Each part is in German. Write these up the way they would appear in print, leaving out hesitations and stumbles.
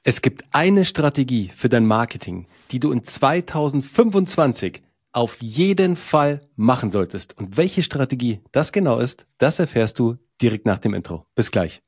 Es gibt eine Strategie für dein Marketing, die du in 2025 auf jeden Fall machen solltest. Und welche Strategie das genau ist, das erfährst du direkt nach dem Intro. Bis gleich.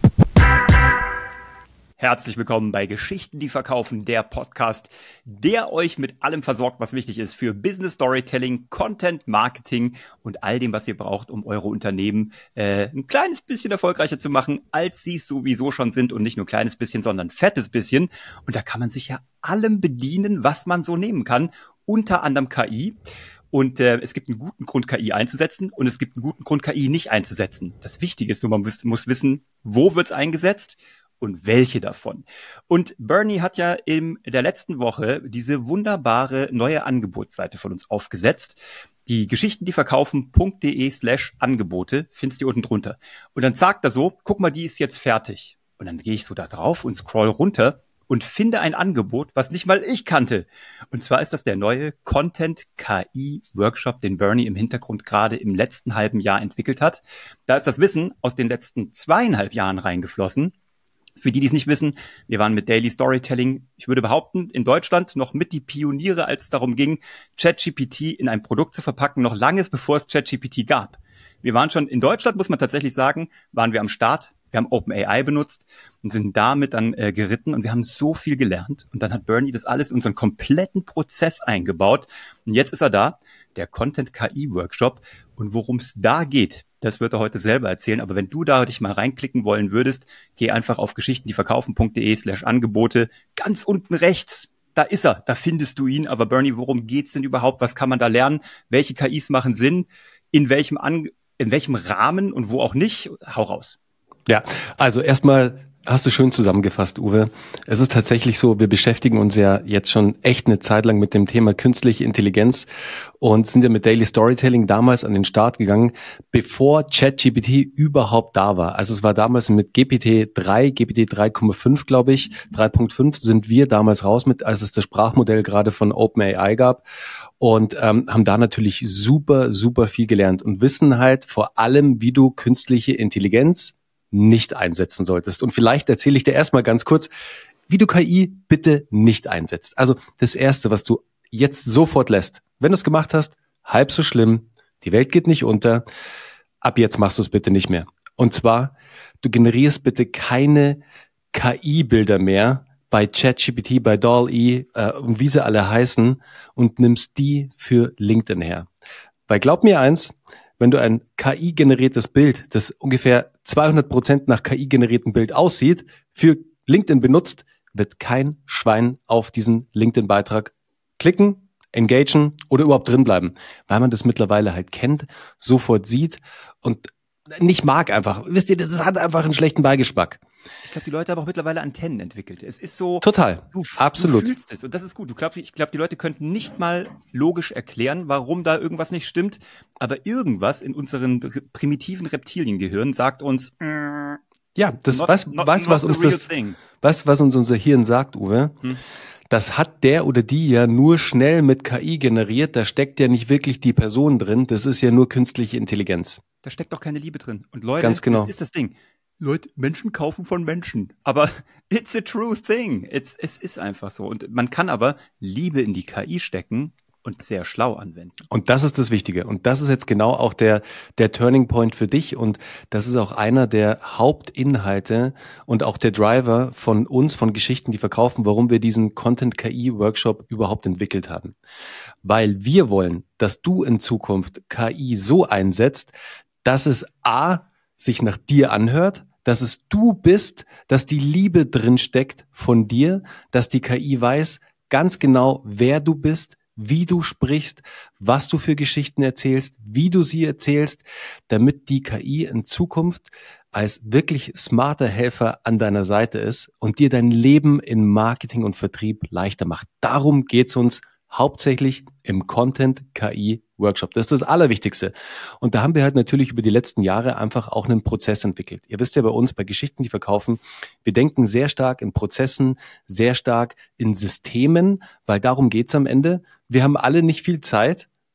Herzlich willkommen bei Geschichten, die verkaufen, der Podcast, der euch mit allem versorgt, was wichtig ist für Business Storytelling, Content Marketing und all dem, was ihr braucht, um eure Unternehmen ein kleines bisschen erfolgreicher zu machen, als sie es sowieso schon sind, und nicht nur ein kleines bisschen, sondern ein fettes bisschen. Und da kann man sich ja allem bedienen, was man so nehmen kann, unter anderem KI. Und es gibt einen guten Grund, KI einzusetzen, und es gibt einen guten Grund, KI nicht einzusetzen. Das Wichtige ist nur, man muss wissen, wo wird es eingesetzt und welche davon. Und Bernie hat ja in der letzten Woche diese wunderbare neue Angebotsseite von uns aufgesetzt. Die Geschichten, die verkaufen.de/Angebote findest du unten drunter. Und dann sagt er so, guck mal, die ist jetzt fertig. Und dann gehe ich so da drauf und scroll runter und finde ein Angebot, was nicht mal ich kannte. Und zwar ist das der neue Content-KI-Workshop, den Bernie im Hintergrund gerade im letzten halben Jahr entwickelt hat. Da ist das Wissen aus den letzten 2,5 Jahren reingeflossen. Für die es nicht wissen, wir waren mit Daily Storytelling, ich würde behaupten, in Deutschland noch mit die Pioniere, als es darum ging, ChatGPT in ein Produkt zu verpacken, noch lange bevor es ChatGPT gab. Wir waren schon in Deutschland, muss man tatsächlich sagen, waren wir am Start. Wir haben OpenAI benutzt und sind damit dann geritten, und wir haben so viel gelernt. Und dann hat Bernie das alles in unseren kompletten Prozess eingebaut. Und jetzt ist er da, der Content-KI-Workshop. Und worum es da geht, das wird er heute selber erzählen. Aber wenn du da dich mal reinklicken wollen würdest, geh einfach auf geschichtendieverkaufen.de/Angebote. Ganz unten rechts, da ist er, da findest du ihn. Aber Bernie, worum geht's denn überhaupt? Was kann man da lernen? Welche KIs machen Sinn? In welchem Rahmen und wo auch nicht? Hau raus. Ja, also erstmal hast du schön zusammengefasst, Uwe. Es ist tatsächlich so, wir beschäftigen uns ja jetzt schon echt eine Zeit lang mit dem Thema künstliche Intelligenz und sind ja mit Daily Storytelling damals an den Start gegangen, bevor ChatGPT überhaupt da war. Also es war damals mit GPT-3, GPT 3,5, glaube ich, 3,5 sind wir damals raus mit, als es das Sprachmodell gerade von OpenAI gab, und haben da natürlich super, super viel gelernt und wissen halt vor allem, wie du künstliche Intelligenz nicht einsetzen solltest. Und vielleicht erzähle ich dir erstmal ganz kurz, wie du KI bitte nicht einsetzt. Also das Erste, was du jetzt sofort lässt, wenn du es gemacht hast, halb so schlimm, die Welt geht nicht unter, ab jetzt machst du es bitte nicht mehr. Und zwar, du generierst bitte keine KI-Bilder mehr bei ChatGPT, bei DALL-E und wie sie alle heißen, und nimmst die für LinkedIn her. Weil glaub mir eins, wenn du ein KI-generiertes Bild, das ungefähr 200% nach KI-generierten Bild aussieht, für LinkedIn benutzt, wird kein Schwein auf diesen LinkedIn-Beitrag klicken, engagen oder überhaupt drinbleiben, weil man das mittlerweile halt kennt, sofort sieht und nicht mag einfach. Wisst ihr, das hat einfach einen schlechten Beigeschmack. Ich glaube, die Leute haben auch mittlerweile Antennen entwickelt. Es ist so... Total, absolut. Du fühlst es, und das ist gut. Ich glaube, die Leute könnten nicht mal logisch erklären, warum da irgendwas nicht stimmt, aber irgendwas in unseren primitiven Reptiliengehirn sagt uns... Ja, das weißt du, was uns unser Hirn sagt, Uwe? Das hat der oder die ja nur schnell mit KI generiert, da steckt ja nicht wirklich die Person drin, das ist ja nur künstliche Intelligenz. Da steckt doch keine Liebe drin. Und Leute, ganz genau. Das ist das Ding. Leute, Menschen kaufen von Menschen. Aber it's a true thing. Es ist einfach so. Und man kann aber Liebe in die KI stecken und sehr schlau anwenden. Und das ist das Wichtige. Und das ist jetzt genau auch der Turning Point für dich. Und das ist auch einer der Hauptinhalte und auch der Driver von uns, von Geschichten, die verkaufen, warum wir diesen Content-KI-Workshop überhaupt entwickelt haben. Weil wir wollen, dass du in Zukunft KI so einsetzt, dass es A, sich nach dir anhört, dass es du bist, dass die Liebe drin steckt von dir, dass die KI weiß ganz genau, wer du bist, wie du sprichst, was du für Geschichten erzählst, wie du sie erzählst, damit die KI in Zukunft als wirklich smarter Helfer an deiner Seite ist und dir dein Leben in Marketing und Vertrieb leichter macht. Darum geht's uns hauptsächlich im Content-KI-Workshop. Das ist das Allerwichtigste. Und da haben wir halt natürlich über die letzten Jahre einfach auch einen Prozess entwickelt. Ihr wisst ja bei uns, bei Geschichten, die verkaufen, wir denken sehr stark in Prozessen, sehr stark in Systemen, weil darum geht's am Ende. Wir haben alle nicht viel Zeit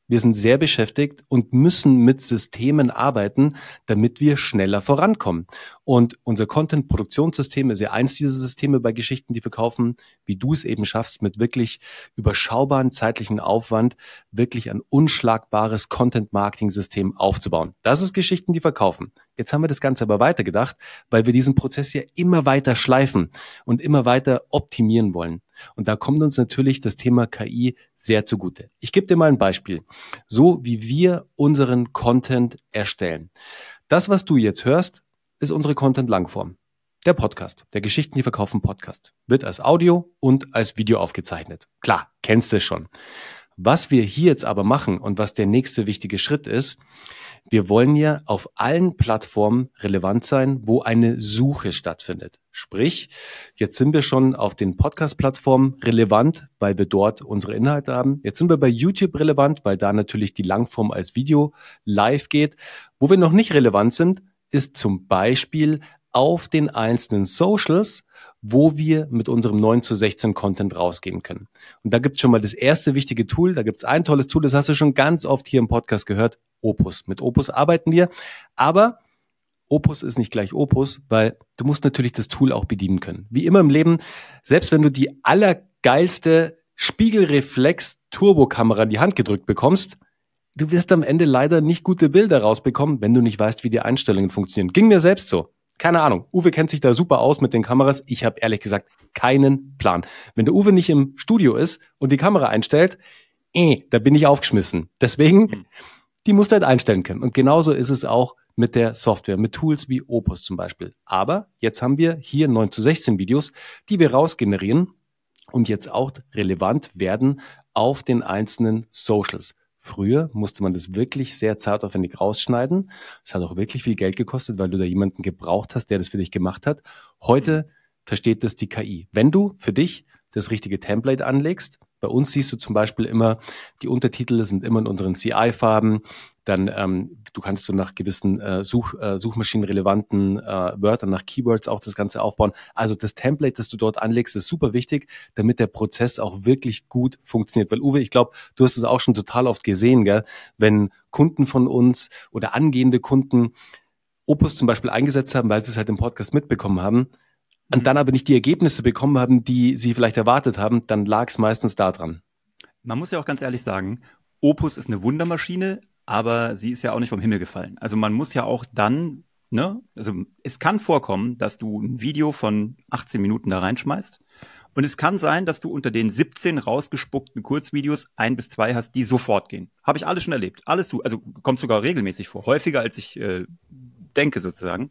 Wir sind sehr beschäftigt und müssen mit Systemen arbeiten, damit wir schneller vorankommen. Und unser Content-Produktionssystem ist ja eins dieser Systeme bei Geschichten, die verkaufen, wie du es eben schaffst, mit wirklich überschaubaren zeitlichen Aufwand wirklich ein unschlagbares Content-Marketing-System aufzubauen. Das ist Geschichten, die verkaufen. Jetzt haben wir das Ganze aber weitergedacht, weil wir diesen Prozess ja immer weiter schleifen und immer weiter optimieren wollen. Und da kommt uns natürlich das Thema KI sehr zugute. Ich gebe dir mal ein Beispiel. So wie wir unseren Content erstellen. Das, was du jetzt hörst, ist unsere Content-Langform. Der Podcast, der Geschichten, die verkaufen Podcast, wird als Audio und als Video aufgezeichnet. Klar, kennst du schon. Was wir hier jetzt aber machen und was der nächste wichtige Schritt ist, wir wollen ja auf allen Plattformen relevant sein, wo eine Suche stattfindet. Sprich, jetzt sind wir schon auf den Podcast-Plattformen relevant, weil wir dort unsere Inhalte haben. Jetzt sind wir bei YouTube relevant, weil da natürlich die Langform als Video live geht. Wo wir noch nicht relevant sind, ist zum Beispiel auf den einzelnen Socials, wo wir mit unserem 9:16 Content rausgehen können. Und da gibt es schon mal das erste wichtige Tool. Da gibt es ein tolles Tool, das hast du schon ganz oft hier im Podcast gehört, Opus. Mit Opus arbeiten wir, aber Opus ist nicht gleich Opus, weil du musst natürlich das Tool auch bedienen können. Wie immer im Leben, selbst wenn du die allergeilste Spiegelreflex-Turbokamera in die Hand gedrückt bekommst, du wirst am Ende leider nicht gute Bilder rausbekommen, wenn du nicht weißt, wie die Einstellungen funktionieren. Ging mir selbst so. Keine Ahnung. Uwe kennt sich da super aus mit den Kameras. Ich habe ehrlich gesagt keinen Plan. Wenn der Uwe nicht im Studio ist und die Kamera einstellt, da bin ich aufgeschmissen. Deswegen, die musst du halt einstellen können. Und genauso ist es auch mit der Software, mit Tools wie Opus zum Beispiel. Aber jetzt haben wir hier 9:16 Videos, die wir rausgenerieren und jetzt auch relevant werden auf den einzelnen Socials. Früher musste man das wirklich sehr zeitaufwendig rausschneiden. Es hat auch wirklich viel Geld gekostet, weil du da jemanden gebraucht hast, der das für dich gemacht hat. Heute versteht das die KI. Wenn du für dich das richtige Template anlegst, bei uns siehst du zum Beispiel immer, die Untertitel sind immer in unseren CI-Farben. Dann du kannst nach gewissen suchmaschinenrelevanten Wörtern, nach Keywords auch das Ganze aufbauen. Also das Template, das du dort anlegst, ist super wichtig, damit der Prozess auch wirklich gut funktioniert. Weil Uwe, ich glaube, du hast es auch schon total oft gesehen, gell? Wenn Kunden von uns oder angehende Kunden Opus zum Beispiel eingesetzt haben, weil sie es halt im Podcast mitbekommen haben, und dann aber nicht die Ergebnisse bekommen haben, die sie vielleicht erwartet haben, dann lag es meistens daran. Man muss ja auch ganz ehrlich sagen, Opus ist eine Wundermaschine, aber sie ist ja auch nicht vom Himmel gefallen. Also man muss ja auch dann, also es kann vorkommen, dass du ein Video von 18 Minuten da reinschmeißt und es kann sein, dass du unter den 17 rausgespuckten Kurzvideos 1 bis 2 hast, die sofort gehen. Habe ich alles schon erlebt. Also kommt sogar regelmäßig vor. Häufiger als ich denke sozusagen.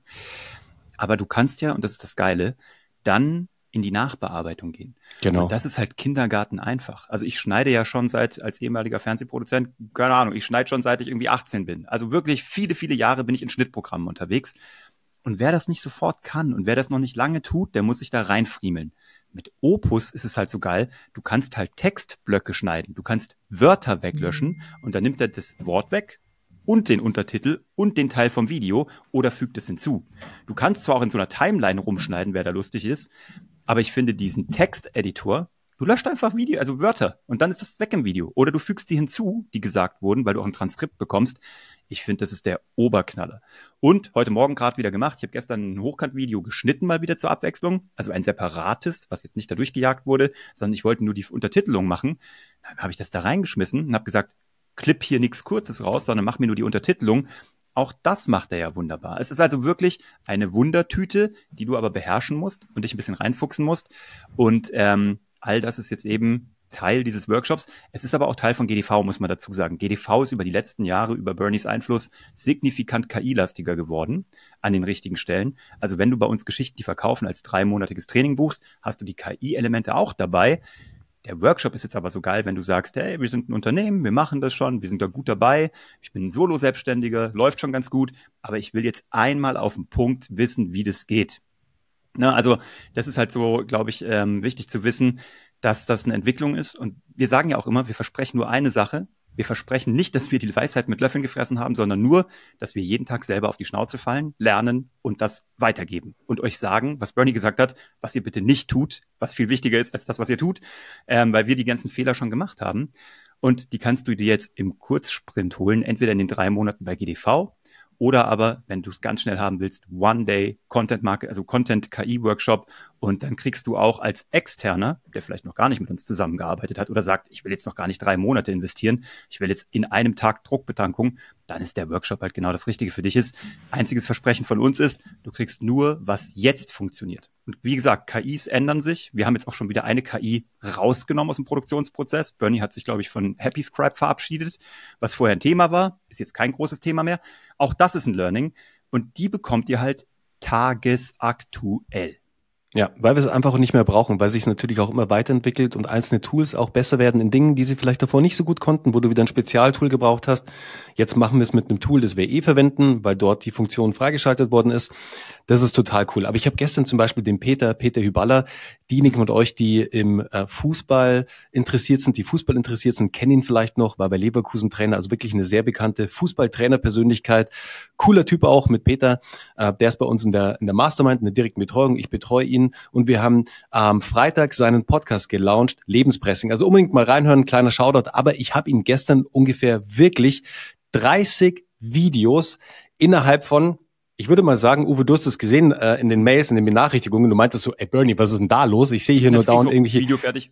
Aber du kannst ja, und das ist das Geile, dann in die Nachbearbeitung gehen. Genau. Und das ist halt Kindergarten einfach. Also ich schneide ja schon als ehemaliger Fernsehproduzent, keine Ahnung, ich schneide schon seit ich irgendwie 18 bin. Also wirklich viele, viele Jahre bin ich in Schnittprogrammen unterwegs. Und wer das nicht sofort kann und wer das noch nicht lange tut, der muss sich da reinfriemeln. Mit Opus ist es halt so geil, du kannst halt Textblöcke schneiden, du kannst Wörter weglöschen und dann nimmt er das Wort weg und den Untertitel und den Teil vom Video oder fügt es hinzu. Du kannst zwar auch in so einer Timeline rumschneiden, wer da lustig ist, aber ich finde diesen Texteditor, du löscht einfach Video, also Wörter und dann ist das weg im Video. Oder du fügst die hinzu, die gesagt wurden, weil du auch ein Transkript bekommst. Ich finde, das ist der Oberknaller. Und heute Morgen gerade wieder gemacht, ich habe gestern ein Hochkant-Video geschnitten, mal wieder zur Abwechslung, also ein separates, was jetzt nicht da durchgejagt wurde, sondern ich wollte nur die Untertitelung machen. Dann habe ich das da reingeschmissen und habe gesagt, klipp hier nichts Kurzes raus, sondern mach mir nur die Untertitelung. Auch das macht er ja wunderbar. Es ist also wirklich eine Wundertüte, die du aber beherrschen musst und dich ein bisschen reinfuchsen musst. Und all das ist jetzt eben Teil dieses Workshops. Es ist aber auch Teil von GDV, muss man dazu sagen. GDV ist über die letzten Jahre, über Bernies Einfluss, signifikant KI-lastiger geworden an den richtigen Stellen. Also wenn du bei uns Geschichten, die verkaufen, als 3-monatiges Training buchst, hast du die KI-Elemente auch dabei. Der Workshop ist jetzt aber so geil, wenn du sagst, hey, wir sind ein Unternehmen, wir machen das schon, wir sind da gut dabei, ich bin ein Solo-Selbstständiger, läuft schon ganz gut, aber ich will jetzt einmal auf den Punkt wissen, wie das geht. Also das ist halt so, glaube ich, wichtig zu wissen, dass das eine Entwicklung ist. Und wir sagen ja auch immer, wir versprechen nur eine Sache. Wir versprechen nicht, dass wir die Weisheit mit Löffeln gefressen haben, sondern nur, dass wir jeden Tag selber auf die Schnauze fallen, lernen und das weitergeben. Und euch sagen, was Bernie gesagt hat, was ihr bitte nicht tut, was viel wichtiger ist als das, was ihr tut, weil wir die ganzen Fehler schon gemacht haben. und die kannst du dir jetzt im Kurzsprint holen, entweder in den 3 Monaten bei GDV oder aber, wenn du es ganz schnell haben willst, One-Day Content-KI-Workshop, und dann kriegst du auch als Externer, der vielleicht noch gar nicht mit uns zusammengearbeitet hat oder sagt, ich will jetzt noch gar nicht 3 Monate investieren, ich will jetzt in einem Tag Druckbetankung, dann ist der Workshop halt genau das Richtige für dich ist. Einziges Versprechen von uns ist, du kriegst nur, was jetzt funktioniert. Und wie gesagt, KIs ändern sich. Wir haben jetzt auch schon wieder eine KI rausgenommen aus dem Produktionsprozess. Bernie hat sich, glaube ich, von HappyScribe verabschiedet, was vorher ein Thema war, ist jetzt kein großes Thema mehr. Auch das ist ein Learning und die bekommt ihr halt tagesaktuell. Ja, weil wir es einfach nicht mehr brauchen, weil sich es natürlich auch immer weiterentwickelt und einzelne Tools auch besser werden in Dingen, die sie vielleicht davor nicht so gut konnten, wo du wieder ein Spezialtool gebraucht hast. Jetzt machen wir es mit einem Tool, das wir verwenden, weil dort die Funktion freigeschaltet worden ist. Das ist total cool. Aber ich habe gestern zum Beispiel den Peter Hüballer, diejenigen von euch, die im Fußball interessiert sind, kennen ihn vielleicht noch, war bei Leverkusen Trainer, also wirklich eine sehr bekannte Fußballtrainer-Persönlichkeit. Cooler Typ auch mit Peter. Der ist bei uns in der Mastermind, in der direkten Betreuung. Ich betreue ihn und wir haben am Freitag seinen Podcast gelauncht, Lebenspressing. Also unbedingt mal reinhören, kleiner Shoutout. Aber ich habe ihn gestern ungefähr wirklich 30 Videos innerhalb von, ich würde mal sagen, Uwe, du hast es gesehen in den Mails, in den Benachrichtigungen. Du meintest so, ey Bernie, was ist denn da los? Ich sehe hier nur dauernd irgendwelche... Video fertig.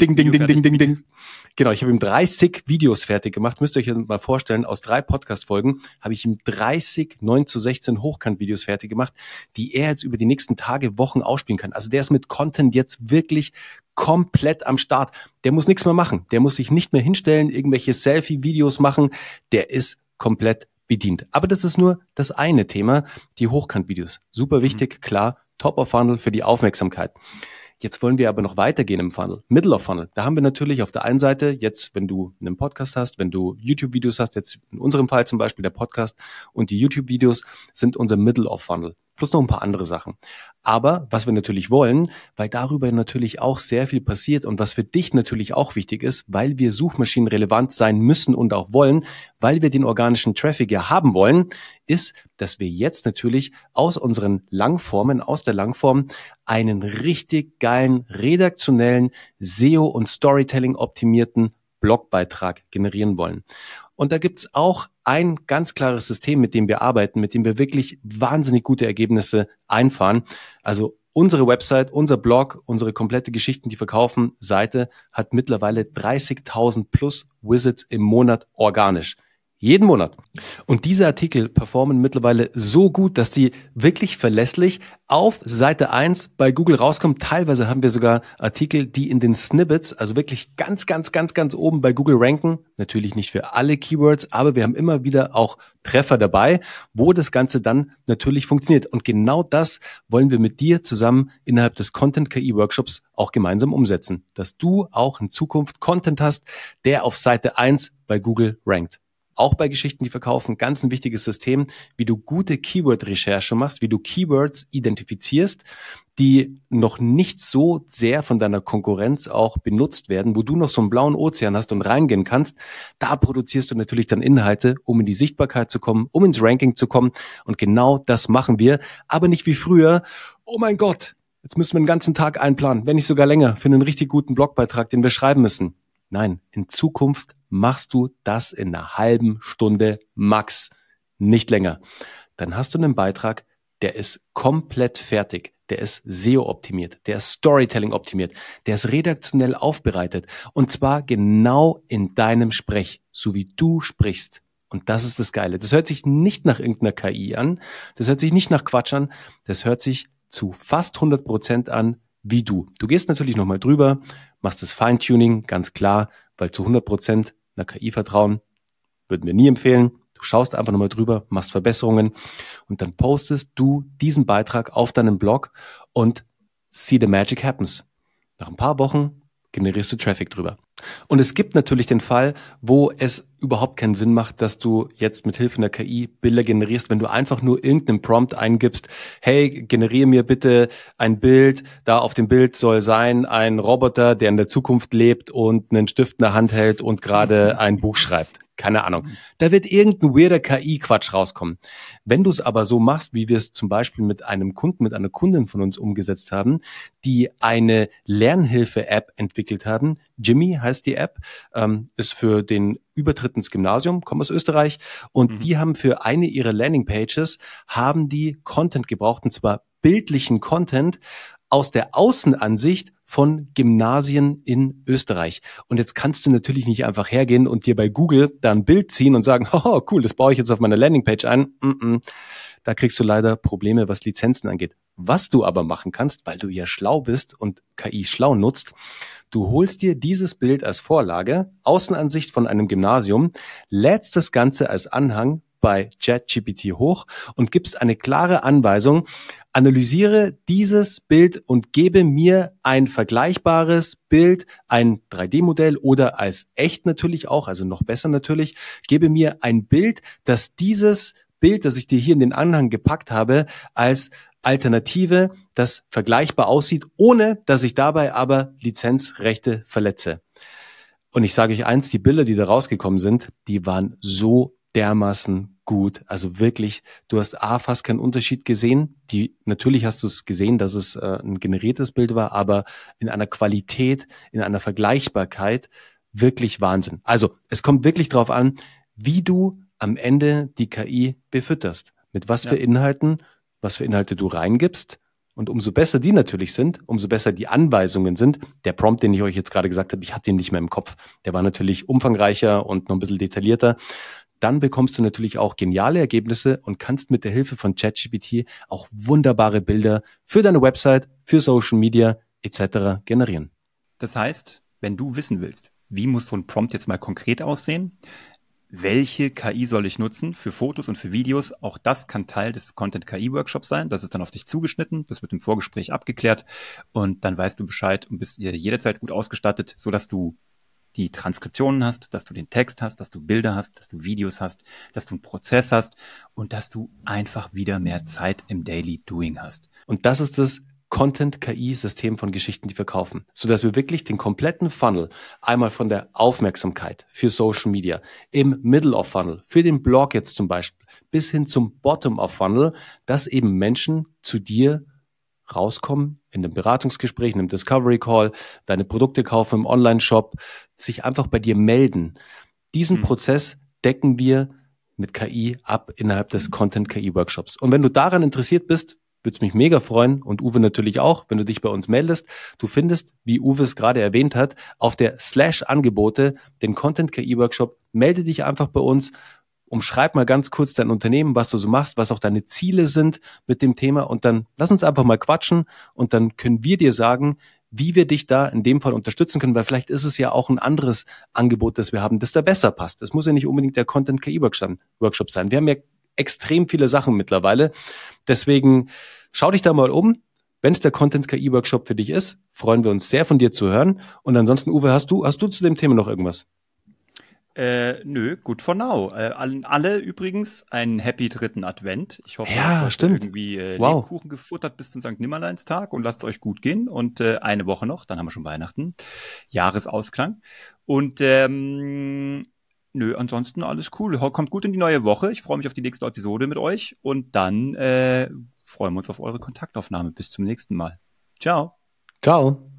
Ding. Genau, ich habe ihm 30 Videos fertig gemacht. Müsst ihr euch mal vorstellen, aus 3 Podcast-Folgen habe ich ihm 30 9:16 Hochkant-Videos fertig gemacht, die er jetzt über die nächsten Tage, Wochen ausspielen kann. Also der ist mit Content jetzt wirklich komplett am Start. Der muss nichts mehr machen. Der muss sich nicht mehr hinstellen, irgendwelche Selfie-Videos machen. Der ist komplett bedient. Aber das ist nur das eine Thema, die Hochkant-Videos. Super wichtig, klar, Top of Funnel für die Aufmerksamkeit. Jetzt wollen wir aber noch weitergehen im Funnel. Middle of Funnel. Da haben wir natürlich auf der einen Seite jetzt, wenn du einen Podcast hast, wenn du YouTube-Videos hast, jetzt in unserem Fall zum Beispiel der Podcast und die YouTube-Videos sind unser Middle of Funnel. Plus noch ein paar andere Sachen. Aber was wir natürlich wollen, weil darüber natürlich auch sehr viel passiert und was für dich natürlich auch wichtig ist, weil wir suchmaschinenrelevant sein müssen und auch wollen, weil wir den organischen Traffic ja haben wollen, ist, dass wir jetzt natürlich aus unseren Langformen, aus der Langform, einen richtig geilen, redaktionellen, SEO- und Storytelling-optimierten Blogbeitrag generieren wollen. Und da gibt's auch ein ganz klares System, mit dem wir arbeiten, mit dem wir wirklich wahnsinnig gute Ergebnisse einfahren. Also unsere Website, unser Blog, unsere komplette Geschichten, die verkaufen, Seite hat mittlerweile 30.000 plus Visits im Monat organisch. Jeden Monat. Und diese Artikel performen mittlerweile so gut, dass die wirklich verlässlich auf Seite 1 bei Google rauskommen. Teilweise haben wir sogar Artikel, die in den Snippets, also wirklich ganz oben bei Google ranken. Natürlich nicht für alle Keywords, aber wir haben immer wieder auch Treffer dabei, wo das Ganze dann natürlich funktioniert. Und genau das wollen wir mit dir zusammen innerhalb des Content-KI-Workshops auch gemeinsam umsetzen. Dass du auch in Zukunft Content hast, der auf Seite 1 bei Google rankt. Auch bei Geschichten, die verkaufen, ganz ein wichtiges System, wie du gute Keyword-Recherche machst, wie du Keywords identifizierst, die noch nicht so sehr von deiner Konkurrenz auch benutzt werden, wo du noch so einen blauen Ozean hast und reingehen kannst. Da produzierst du natürlich dann Inhalte, um in die Sichtbarkeit zu kommen, um ins Ranking zu kommen. Und genau das machen wir, aber nicht wie früher. Oh mein Gott, jetzt müssen wir den ganzen Tag einplanen, wenn nicht sogar länger, für einen richtig guten Blogbeitrag, den wir schreiben müssen. Nein, in Zukunft machst du das in einer halben Stunde max, nicht länger. Dann hast du einen Beitrag, der ist komplett fertig, der ist SEO-optimiert, der ist Storytelling-optimiert, der ist redaktionell aufbereitet und zwar genau in deinem Sprech, so wie du sprichst. Und das ist das Geile. Das hört sich nicht nach irgendeiner KI an, das hört sich nicht nach Quatsch an, das hört sich zu fast 100% an, wie du. Du gehst natürlich nochmal drüber, machst das Feintuning, ganz klar, weil zu 100% einer KI vertrauen, würden wir nie empfehlen. Du schaust einfach nochmal drüber, machst Verbesserungen und dann postest du diesen Beitrag auf deinem Blog und see the magic happens. Nach ein paar Wochen generierst du Traffic drüber. Und es gibt natürlich den Fall, wo es überhaupt keinen Sinn macht, dass du jetzt mit Hilfe einer KI Bilder generierst, wenn du einfach nur irgendeinen Prompt eingibst, hey, generiere mir bitte ein Bild, da auf dem Bild soll sein ein Roboter, der in der Zukunft lebt und einen Stift in der Hand hält und gerade ein Buch schreibt. keine Ahnung. Da wird irgendein weirder KI-Quatsch rauskommen. Wenn du es aber so machst, wie wir es zum Beispiel mit einem Kunden, mit einer Kundin von uns umgesetzt haben, die eine Lernhilfe-App entwickelt haben. Jimmy heißt die App, ist für den Übertritt ins Gymnasium, kommt aus Österreich, und die haben für eine ihrer Landingpages, haben die Content gebraucht, und zwar bildlichen Content aus der Außenansicht von Gymnasien in Österreich. Und jetzt kannst du natürlich nicht einfach hergehen und dir bei Google da ein Bild ziehen und sagen, oh, cool, das baue ich jetzt auf meine Landingpage ein. Da kriegst du leider Probleme, was Lizenzen angeht. Was du aber machen kannst, weil du ja schlau bist und KI schlau nutzt, du holst dir dieses Bild als Vorlage, Außenansicht von einem Gymnasium, lädst das Ganze als Anhang bei ChatGPT hoch und gibst eine klare Anweisung: Analysiere dieses Bild und gebe mir ein vergleichbares Bild, ein 3D-Modell oder als echt natürlich auch, also noch besser natürlich, gebe mir ein Bild, das dieses Bild, das ich dir hier in den Anhang gepackt habe, als Alternative, das vergleichbar aussieht, ohne dass ich dabei aber Lizenzrechte verletze. Und ich sage euch eins, die Bilder, die da rausgekommen sind, die waren so dermaßen gut. Also wirklich, du hast fast keinen Unterschied gesehen. Natürlich hast du es gesehen, dass es ein generiertes Bild war, aber in einer Qualität, in einer Vergleichbarkeit wirklich Wahnsinn. Also es kommt wirklich drauf an, wie du am Ende die KI befütterst. Mit was für Inhalten, was für Inhalte du reingibst. Und umso besser die natürlich sind, umso besser die Anweisungen sind. Der Prompt, den ich euch jetzt gerade gesagt habe, ich hatte ihn nicht mehr im Kopf. Der war natürlich umfangreicher und noch ein bisschen detaillierter. Dann bekommst du natürlich auch geniale Ergebnisse und kannst mit der Hilfe von ChatGPT auch wunderbare Bilder für deine Website, für Social Media etc. generieren. Das heißt, wenn du wissen willst, wie muss so ein Prompt jetzt mal konkret aussehen, welche KI soll ich nutzen für Fotos und für Videos? Auch das kann Teil des Content-KI-Workshops sein. Das ist dann auf dich zugeschnitten. Das wird im Vorgespräch abgeklärt. Und dann weißt du Bescheid und bist jederzeit gut ausgestattet, sodass du die Transkriptionen hast, dass du den Text hast, dass du Bilder hast, dass du Videos hast, dass du einen Prozess hast und dass du einfach wieder mehr Zeit im Daily Doing hast. Und das ist das Content-KI-System von Geschichten, die verkaufen, sodass wir wirklich den kompletten Funnel, einmal von der Aufmerksamkeit für Social Media, im Middle of Funnel, für den Blog jetzt zum Beispiel, bis hin zum Bottom of Funnel, dass eben Menschen zu dir rauskommen in einem Beratungsgespräch, in einem Discovery Call, deine Produkte kaufen im Online-Shop, sich einfach bei dir melden. Diesen Prozess decken wir mit KI ab innerhalb des Content-KI-Workshops. Und wenn du daran interessiert bist, würde es mich mega freuen und Uwe natürlich auch, wenn du dich bei uns meldest. Du findest, wie Uwe es gerade erwähnt hat, auf der /Angebote den Content-KI-Workshop. Melde dich einfach bei uns, umschreib mal ganz kurz dein Unternehmen, was du so machst, was auch deine Ziele sind mit dem Thema und dann lass uns einfach mal quatschen und dann können wir dir sagen, wie wir dich da in dem Fall unterstützen können, weil vielleicht ist es ja auch ein anderes Angebot, das wir haben, das da besser passt. Das muss ja nicht unbedingt der Content-KI-Workshop sein. Wir haben ja extrem viele Sachen mittlerweile. Deswegen schau dich da mal um. Wenn es der Content-KI-Workshop für dich ist, freuen wir uns sehr von dir zu hören. Und ansonsten, Uwe, hast du zu dem Thema noch irgendwas? Nö, good for now. Alle übrigens einen happy 3. Advent. Ich hoffe, Ja, ihr habt stimmt. irgendwie Wow. Lebkuchen gefuttert bis zum St. Nimmerleinstag und lasst euch gut gehen. Und eine Woche noch, dann haben wir schon Weihnachten. Jahresausklang. Und nö, ansonsten alles cool. Kommt gut in die neue Woche. Ich freue mich auf die nächste Episode mit euch. Und dann freuen wir uns auf eure Kontaktaufnahme. Bis zum nächsten Mal. Ciao. Ciao.